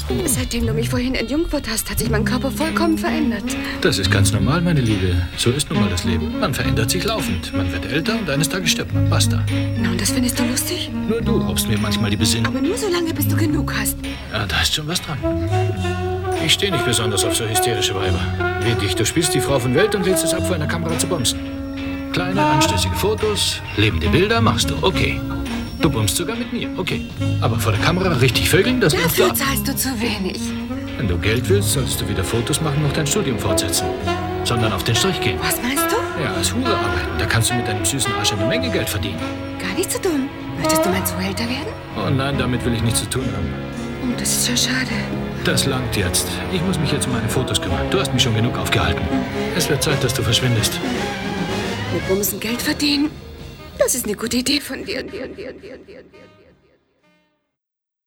Seitdem du mich vorhin entjungfert hast, hat sich mein Körper vollkommen verändert. Das ist ganz normal, meine Liebe. So ist nun mal das Leben. Man verändert sich laufend. Man wird älter und eines Tages stirbt man. Basta. Na, und das findest du lustig? Nur du raubst mir manchmal die Besinnung. Aber nur so lange, bis du genug hast. Ja, da ist schon was dran. Ich stehe nicht besonders auf so hysterische Weiber. Wie dich, du spielst die Frau von Welt und willst es ab, vor einer Kamera zu bumsen. Kleine, anstößige Fotos, lebende Bilder machst du, okay. Du bummst sogar mit mir, okay. Aber vor der Kamera richtig vögeln, das ist Dafür klar. zahlst du zu wenig. Wenn du Geld willst, solltest du wieder Fotos machen und noch dein Studium fortsetzen. Sondern auf den Strich gehen. Was meinst du? Ja, als Hure arbeiten. Da kannst du mit deinem süßen Arsch eine Menge Geld verdienen. Gar nicht so dumm. Möchtest du mein Zuhälter werden? Oh nein, damit will ich nichts zu tun haben. Oh, das ist ja schade. Das langt jetzt. Ich muss mich jetzt um meine Fotos kümmern. Du hast mich schon genug aufgehalten. Es wird Zeit, dass du verschwindest. Mit Bumsen Geld verdienen? Das ist eine gute Idee von dir.